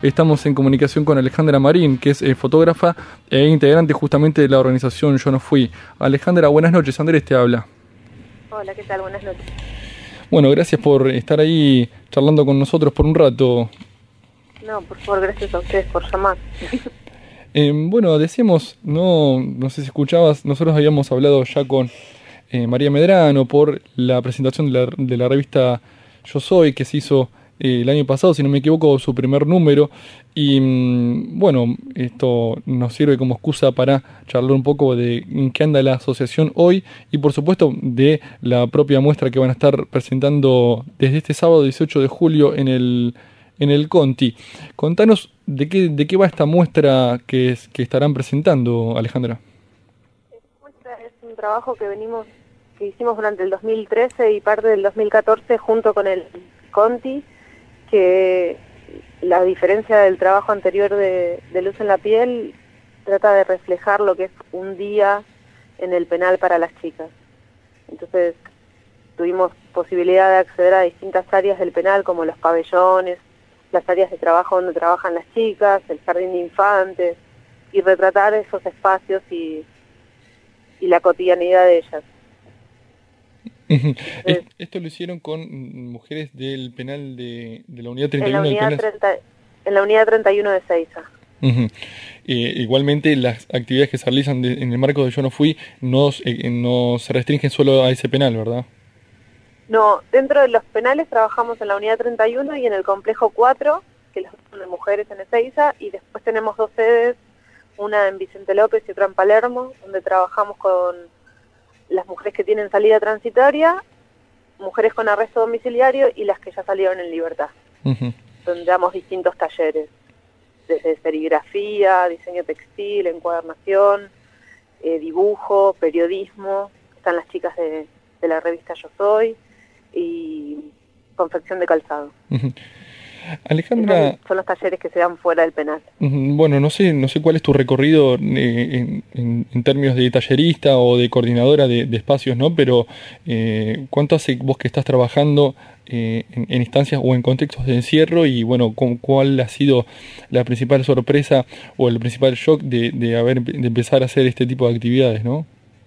Estamos en comunicación con Alejandra Marín, que es fotógrafa e integrante justamente de la organización Yo No Fui. Alejandra, buenas noches. Andrés te habla. Hola, ¿qué tal? Buenas noches. Bueno, gracias por estar ahí charlando con nosotros por un rato. No, por favor, gracias a ustedes por llamar. Bueno, decíamos, no sé si escuchabas, nosotros habíamos hablado ya con María Medrano por la presentación de la revista Yo Soy, que se hizo el año pasado, si no me equivoco, su primer número. Y bueno, esto nos sirve como excusa para charlar un poco de en qué anda la asociación hoy y por supuesto de la propia muestra que van a estar presentando desde este sábado 18 de julio en el Conti. Contanos de qué va esta muestra que estarán presentando, Alejandra. Esta muestra es un trabajo que hicimos durante el 2013 y parte del 2014 junto con el Conti, que la diferencia del trabajo anterior de Luz en la Piel trata de reflejar lo que es un día en el penal para las chicas. Entonces tuvimos posibilidad de acceder a distintas áreas del penal, como los pabellones, las áreas de trabajo donde trabajan las chicas, el jardín de infantes, y retratar esos espacios y la cotidianidad de ellas. Esto lo hicieron con mujeres del penal de la unidad 31 en la unidad 31 de Seiza. Igualmente las actividades que se realizan en el marco de Yo No Fui no se restringen solo a ese penal, ¿verdad? No, dentro de los penales trabajamos en la unidad 31 y en el complejo 4, que las son de mujeres en Ezeiza, y después tenemos dos sedes, una en Vicente López y otra en Palermo, donde trabajamos con las mujeres que tienen salida transitoria, mujeres con arresto domiciliario y las que ya salieron en libertad. Donde damos distintos talleres, desde serigrafía, diseño textil, encuadernación, dibujo, periodismo. Están las chicas de la revista Yo Soy y confección de calzado. Alejandra, son los talleres que se dan fuera del penal. Bueno, no sé cuál es tu recorrido en términos de tallerista o de coordinadora de espacios, ¿no? Pero ¿cuánto hace vos que estás trabajando en instancias o en contextos de encierro? Y bueno, ¿cuál ha sido la principal sorpresa o el principal shock de empezar a hacer este tipo de actividades, ¿no?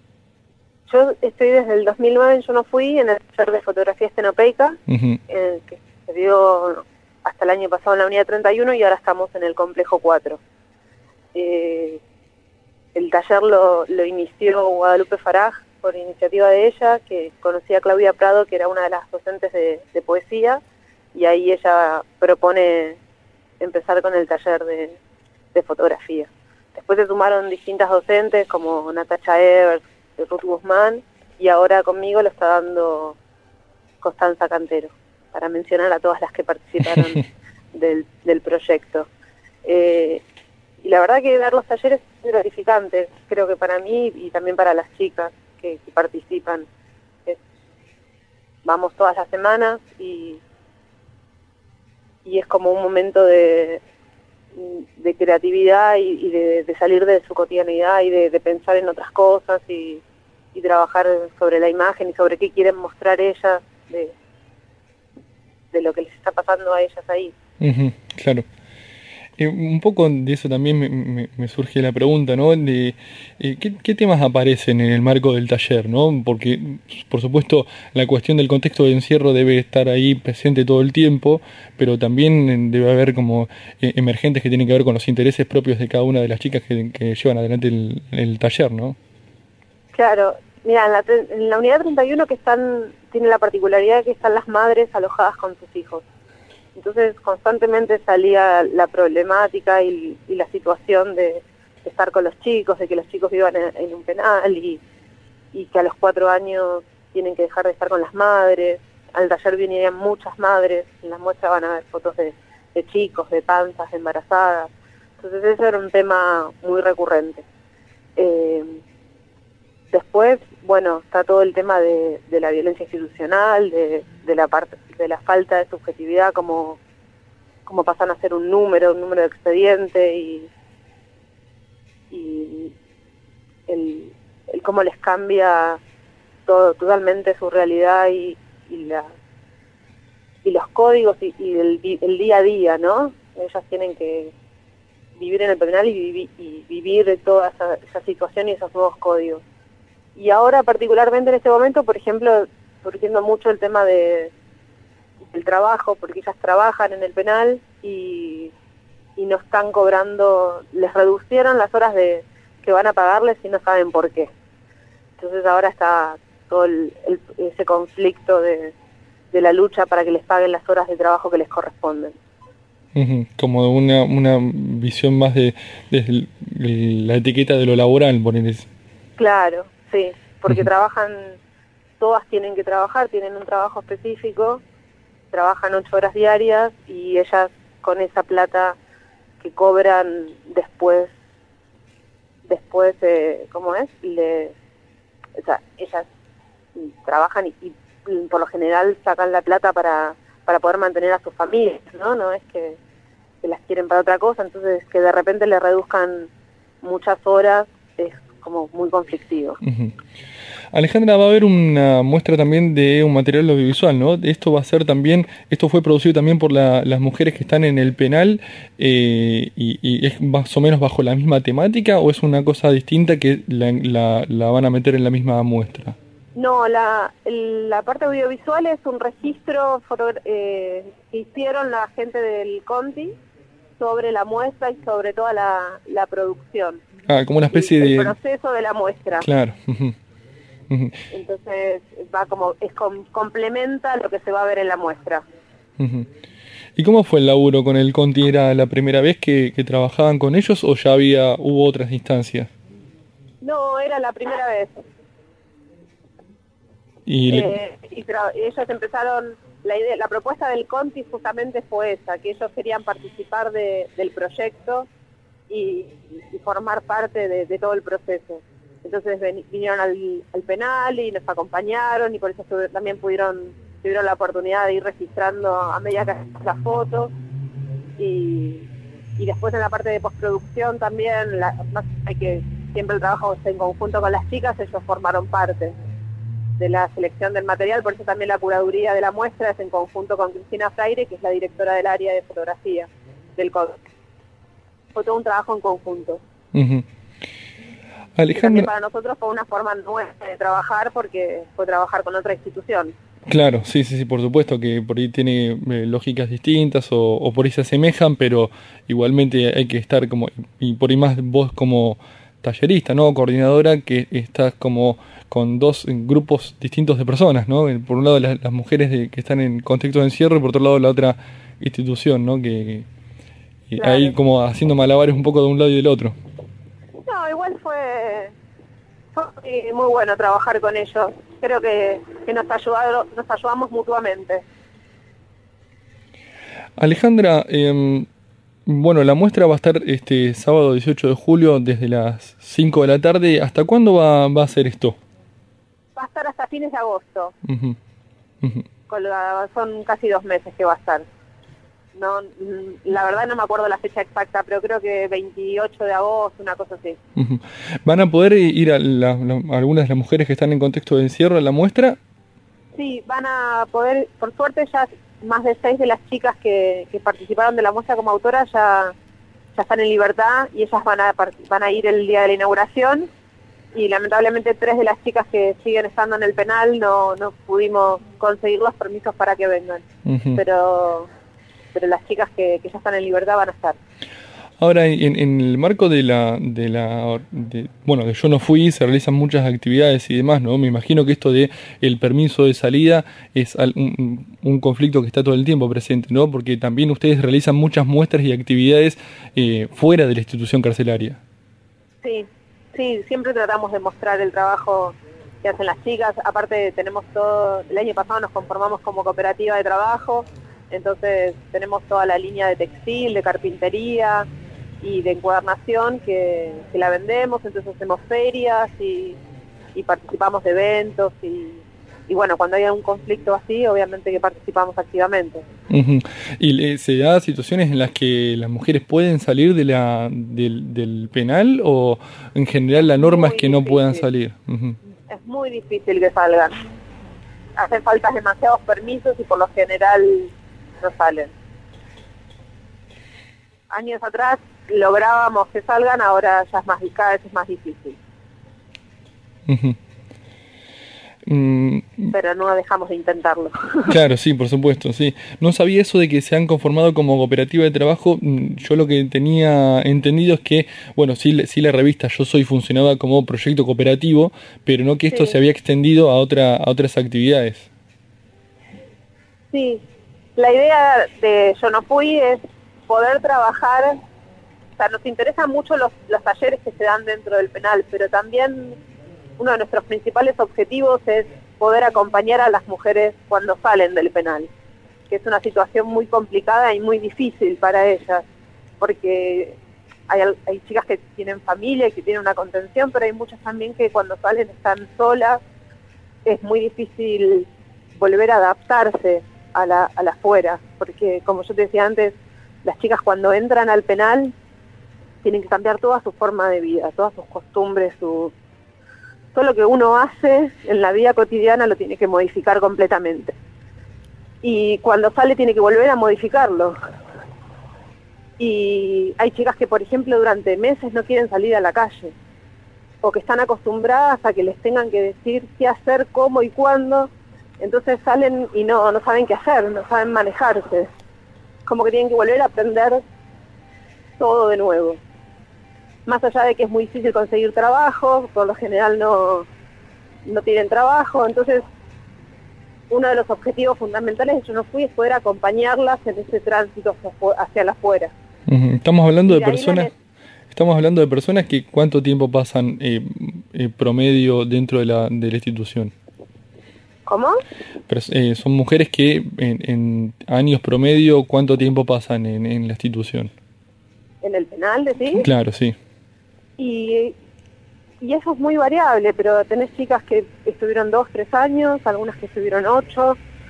Yo estoy desde el 2009, Yo No Fui, en el taller de fotografía estenopeica, que se dio hasta el año pasado en la unidad 31 y ahora estamos en el complejo 4. El taller lo inició Guadalupe Faraj por iniciativa de ella, que conocía a Claudia Prado, que era una de las docentes de poesía, y ahí ella propone empezar con el taller de fotografía. Después se sumaron distintas docentes como Natacha Evers, Ruth Guzmán, y ahora conmigo lo está dando Constanza Cantero, para mencionar a todas las que participaron del proyecto. Y la verdad que dar los talleres es gratificante, creo que para mí y también para las chicas que participan. Vamos todas las semanas y es como un momento de creatividad y de salir de su cotidianidad y de pensar en otras cosas y trabajar sobre la imagen y sobre qué quieren mostrar ellas de lo que les está pasando a ellas ahí. Claro. Un poco de eso también me surge la pregunta, ¿no? De ¿qué temas aparecen en el marco del taller, ¿no? Porque, por supuesto, la cuestión del contexto de encierro debe estar ahí presente todo el tiempo, pero también debe haber como emergentes que tienen que ver con los intereses propios de cada una de las chicas que llevan adelante el taller, ¿no? Claro. Mira, en la unidad 31 tiene la particularidad de que están las madres alojadas con sus hijos. Entonces constantemente salía la problemática y la situación de estar con los chicos, de que los chicos vivan en un penal y que a los 4 años tienen que dejar de estar con las madres. Al taller vinieron muchas madres, en la muestra van a ver fotos de chicos, de panzas, de embarazadas. Entonces eso era un tema muy recurrente. Después, bueno, está todo el tema de la violencia institucional, de la falta de subjetividad, como pasan a ser un número de expediente y el cómo les cambia totalmente su realidad y los códigos y el día a día, ¿no? ellas tienen que vivir en el penal y vivir toda esa situación y esos nuevos códigos. Y ahora particularmente en este momento, por ejemplo, surgiendo mucho el tema del trabajo, porque ellas trabajan en el penal y no están cobrando, les reducieron las horas que van a pagarles y no saben por qué. Entonces ahora está todo ese conflicto de la lucha para que les paguen las horas de trabajo que les corresponden. Como una visión más desde la etiqueta de lo laboral, poner eso. Claro, sí, porque trabajan, todas tienen que trabajar, tienen un trabajo específico, trabajan 8 horas diarias y ellas con esa plata que cobran después ¿cómo es? O sea, ellas trabajan y por lo general sacan la plata para poder mantener a sus familias, ¿no? No es que las quieren para otra cosa, entonces que de repente le reduzcan muchas horas es como muy conflictivo. Alejandra, va a haber una muestra también de un material audiovisual, ¿no? Esto fue producido también por las mujeres que están en el penal y es más o menos bajo la misma temática, ¿o es una cosa distinta que la van a meter en la misma muestra? No, la parte audiovisual es un registro que hicieron la gente del Conti sobre la muestra y sobre toda la producción. Como una especie de... El proceso de la muestra. Claro. Entonces complementa lo que se va a ver en la muestra. ¿Y cómo fue el laburo con el Conti? ¿Era la primera vez que trabajaban con ellos o ya hubo otras instancias? No, era la primera vez. Ellos empezaron, la propuesta del Conti justamente fue esa, que ellos querían participar del proyecto y formar parte de todo el proceso. Entonces vinieron al penal y nos acompañaron y por eso también tuvieron la oportunidad de ir registrando a medida que hacíamos las fotos y después en la parte de postproducción también, siempre el trabajo está en conjunto con las chicas, ellos formaron parte de la selección del material, por eso también la curaduría de la muestra es en conjunto con Cristina Freire, que es la directora del área de fotografía del COD. Fue todo un trabajo en conjunto. Alejandra, también para nosotros fue una forma nueva de trabajar porque fue trabajar con otra institución. Claro, sí, por supuesto que por ahí tiene lógicas distintas o por ahí se asemejan, pero igualmente hay que estar y por ahí más vos como tallerista, ¿no? Coordinadora, que estás como con dos grupos distintos de personas, ¿no? Por un lado las mujeres que están en contexto de encierro y por otro lado la otra institución, ¿no? Que claro. Ahí como haciendo malabares un poco de un lado y del otro. No, igual fue muy bueno trabajar con ellos. Creo que nos ayudamos mutuamente. Alejandra, bueno, la muestra va a estar este sábado 18 de julio desde las 5 de la tarde. ¿Hasta cuándo va a ser esto? Va a estar hasta fines de agosto. Son casi 2 meses que va a estar. No, la verdad no me acuerdo la fecha exacta, pero creo que 28 de agosto, una cosa así. ¿Van a poder ir a algunas de las mujeres que están en contexto de encierro a la muestra? Sí, van a poder, por suerte ya más de 6 de las chicas que participaron de la muestra como autoras ya están en libertad y ellas van a ir el día de la inauguración y lamentablemente 3 de las chicas que siguen estando en el penal no pudimos conseguir los permisos para que vengan, pero las chicas que ya están en libertad van a estar. Ahora, en el marco de Yo No Fui, se realizan muchas actividades y demás, ¿no? Me imagino que esto de el permiso de salida es un conflicto que está todo el tiempo presente, ¿no? Porque también ustedes realizan muchas muestras y actividades fuera de la institución carcelaria. Sí, siempre tratamos de mostrar el trabajo que hacen las chicas. Aparte tenemos el año pasado nos conformamos como cooperativa de trabajo, entonces tenemos toda la línea de textil, de carpintería y de encuadernación que la vendemos, entonces hacemos ferias y participamos de eventos y bueno, cuando hay un conflicto así, obviamente que participamos activamente. ¿Y se da situaciones en las que las mujeres pueden salir del penal o en general la norma es que no puedan salir? Es muy difícil que salgan. Hacen falta demasiados permisos y por lo general no salen. años atrás lográbamos que salgan, ahora ya es cada vez es más difícil. Uh-huh. Pero no dejamos de intentarlo. Claro, sí, por supuesto, sí. No sabía eso de que se han conformado como cooperativa de trabajo. Yo lo que tenía entendido es que, bueno, sí la revista Yo Soy funcionaba como proyecto cooperativo, pero no que esto se había extendido a otras actividades. Sí, la idea de Yo No Fui es poder trabajar, o sea, nos interesan mucho los talleres que se dan dentro del penal, pero también uno de nuestros principales objetivos es poder acompañar a las mujeres cuando salen del penal, que es una situación muy complicada y muy difícil para ellas, porque hay chicas que tienen familia y que tienen una contención, pero hay muchas también que cuando salen están solas, es muy difícil volver a adaptarse a la afuera, porque como yo te decía antes, las chicas cuando entran al penal tienen que cambiar toda su forma de vida, todas sus costumbres, todo lo que uno hace en la vida cotidiana lo tiene que modificar completamente. Y cuando sale tiene que volver a modificarlo. Y hay chicas que, por ejemplo, durante meses no quieren salir a la calle, o que están acostumbradas a que les tengan que decir qué hacer, cómo y cuándo, entonces salen y no saben qué hacer, no saben manejarse. Como que tienen que volver a aprender todo de nuevo. Más allá de que es muy difícil conseguir trabajo, por lo general no tienen trabajo, entonces uno de los objetivos fundamentales de Yo No Fui es poder acompañarlas en ese tránsito hacia la afuera. Estamos hablando de personas que ¿cuánto tiempo pasan promedio dentro de la institución? ¿Cómo? Pero, son mujeres que en años promedio ¿cuánto tiempo pasan en la institución? ¿En el penal, decís? Claro, sí. Y eso es muy variable, pero tenés chicas que estuvieron 2, 3 años, algunas que estuvieron 8.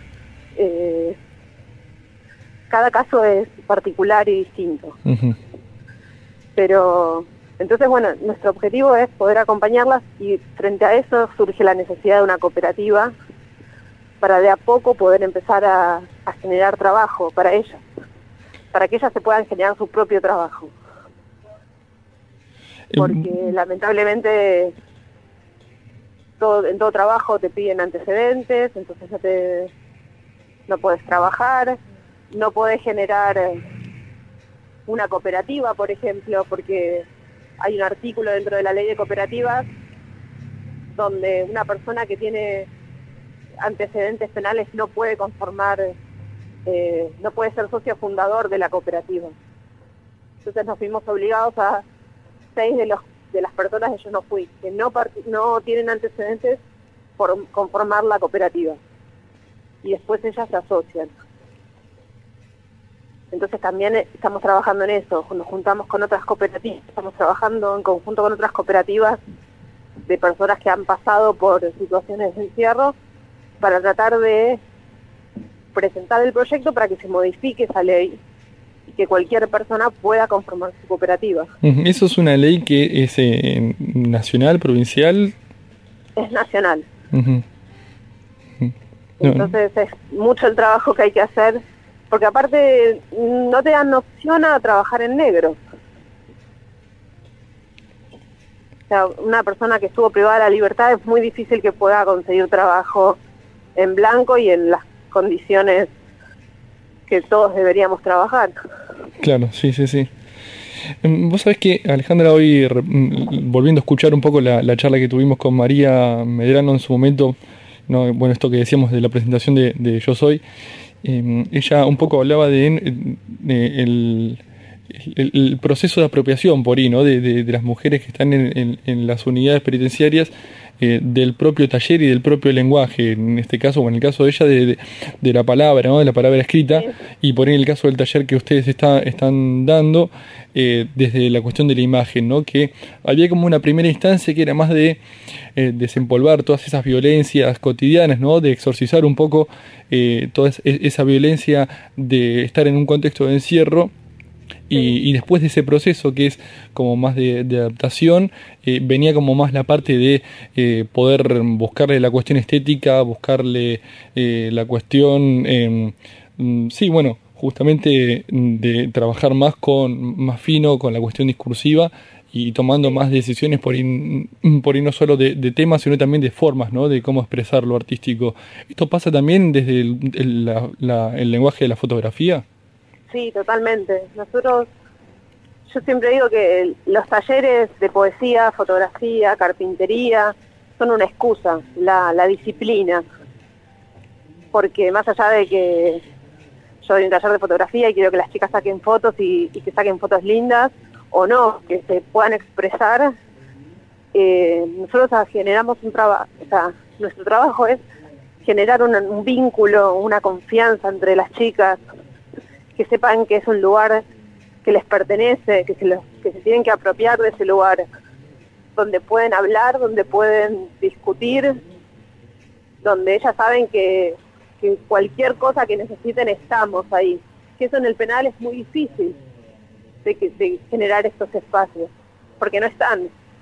Cada caso es particular y distinto. Uh-huh. Pero, entonces, bueno, nuestro objetivo es poder acompañarlas y frente a eso surge la necesidad de una cooperativa para de a poco poder empezar a generar trabajo para ellas, para que ellas se puedan generar su propio trabajo. Porque lamentablemente en todo trabajo te piden antecedentes, entonces no puedes trabajar, no puedes generar una cooperativa, por ejemplo, porque hay un artículo dentro de la ley de cooperativas donde una persona que tiene antecedentes penales no puede conformar, no puede ser socio fundador de la cooperativa. Entonces nos vimos obligados a 6 de las personas que Yo No Fui, que no tienen antecedentes por conformar la cooperativa. Y después ellas se asocian. Entonces también estamos trabajando en eso, nos juntamos con otras cooperativas, estamos trabajando en conjunto con otras cooperativas de personas que han pasado por situaciones de encierro para tratar de presentar el proyecto para que se modifique esa ley y que cualquier persona pueda conformar su cooperativa. ¿Eso es una ley que es nacional, provincial? Es nacional. Uh-huh. Entonces es mucho el trabajo que hay que hacer, porque aparte no te dan opción a trabajar en negro. O sea, una persona que estuvo privada de la libertad es muy difícil que pueda conseguir trabajo en blanco y en las condiciones que todos deberíamos trabajar. Claro, sí. Vos sabés que, Alejandra, hoy volviendo a escuchar un poco la charla que tuvimos con María Medrano en su momento, ¿no? Bueno, esto que decíamos de la presentación de Yo Soy, ella un poco hablaba de el proceso de apropiación por ahí, ¿no? de las mujeres que están en las unidades penitenciarias, del propio taller y del propio lenguaje, en este caso, o en el caso de ella, de la palabra, ¿no? De la palabra escrita, sí. Y por ahí en el caso del taller que ustedes están dando, desde la cuestión de la imagen, ¿no? Que había como una primera instancia que era más de desempolvar todas esas violencias cotidianas, ¿no? De exorcizar un poco toda esa violencia de estar en un contexto de encierro. Y después de ese proceso que es como más de adaptación, venía como más la parte de poder buscarle la cuestión estética, buscarle la cuestión, justamente de trabajar más fino con la cuestión discursiva y tomando más decisiones por ahí no solo de temas, sino también de formas, ¿no? De cómo expresar lo artístico. ¿Esto pasa también desde el lenguaje de la fotografía? Sí, totalmente. Yo siempre digo que los talleres de poesía, fotografía, carpintería, son una excusa, la disciplina. Porque más allá de que yo doy un taller de fotografía y quiero que las chicas saquen fotos y que saquen fotos lindas, o no, que se puedan expresar, nosotros generamos un trabajo, o sea, nuestro trabajo es generar un vínculo, una confianza entre las chicas, que sepan que es un lugar que les pertenece, que se tienen que apropiar de ese lugar, donde pueden hablar, donde pueden discutir, donde ellas saben que cualquier cosa que necesiten estamos ahí. Que eso en el penal es muy difícil de generar estos espacios, porque no están.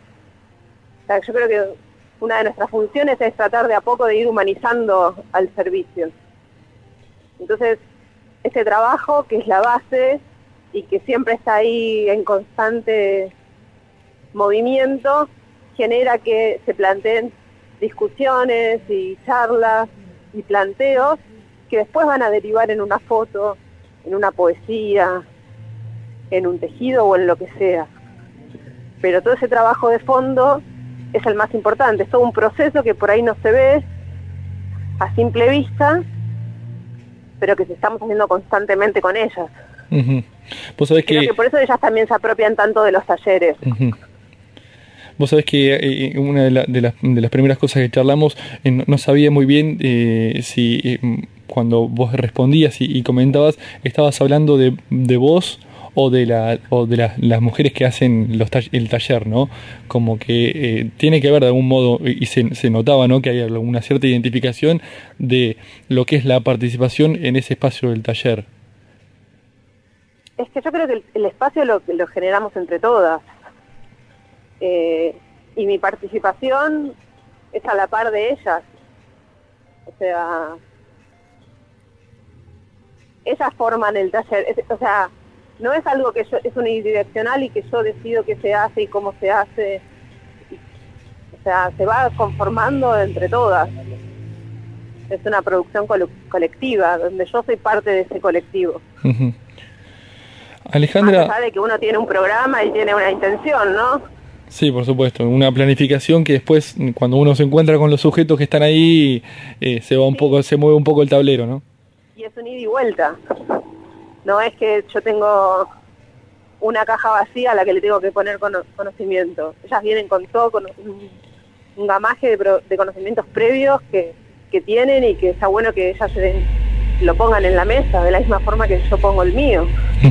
O sea, yo creo que una de nuestras funciones es tratar de a poco de ir humanizando al servicio. Entonces, ese trabajo, que es la base y que siempre está ahí en constante movimiento, genera que se planteen discusiones y charlas y planteos que después van a derivar en una foto, en una poesía, en un tejido o en lo que sea. Pero todo ese trabajo de fondo es el más importante, es todo un proceso que por ahí no se ve a simple vista, pero que estamos haciendo constantemente con ellas. Uh-huh. Vos sabés Creo que por eso ellas también se apropian tanto de los talleres. Uh-huh. Vos sabés que una de las primeras cosas que charlamos, no sabía muy bien si cuando vos respondías y comentabas, estabas hablando de vos o de las mujeres que hacen el taller, ¿no? Como que tiene que ver de algún modo, y se notaba, ¿no?, que hay alguna cierta identificación de lo que es la participación en ese espacio del taller. Es que yo creo que el espacio lo generamos entre todas. Y mi participación es a la par de ellas. O sea, ellas forman el taller. O sea, no es algo que es unidireccional y que yo decido qué se hace y cómo se hace. O sea, se va conformando entre todas. Es una producción colectiva, donde yo soy parte de ese colectivo. Uh-huh. Alejandra... Más allá de que uno tiene un programa y tiene una intención, ¿no? Sí, por supuesto, una planificación que después, cuando uno se encuentra con los sujetos que están ahí, se mueve un poco el tablero, ¿no? Y es un ida y vuelta. No es que yo tengo una caja vacía a la que le tengo que poner conocimiento. Ellas vienen con todo, con un gamaje de conocimientos previos que tienen, y que está bueno que ellas lo pongan en la mesa, de la misma forma que yo pongo el mío.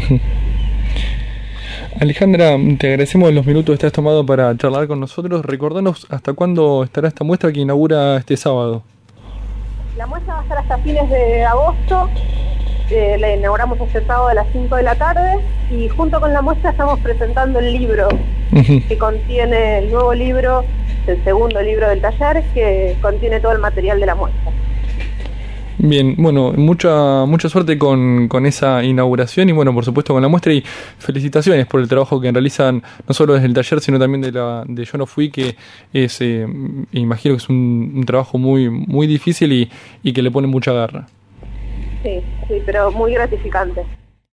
Alejandra, te agradecemos los minutos que has tomado para charlar con nosotros. Recordanos hasta cuándo estará esta muestra que inaugura este sábado. La muestra va a estar hasta fines de agosto. La inauguramos este sábado a las 5 de la tarde, y junto con la muestra estamos presentando el libro que contiene el nuevo libro, el segundo libro del taller, que contiene todo el material de la muestra. Bien, bueno, mucha suerte con esa inauguración y bueno, por supuesto con la muestra, y felicitaciones por el trabajo que realizan no solo desde el taller, sino también de Yo No Fui, que es, imagino que es un trabajo muy, muy difícil y que le pone mucha garra. Sí, pero muy gratificante.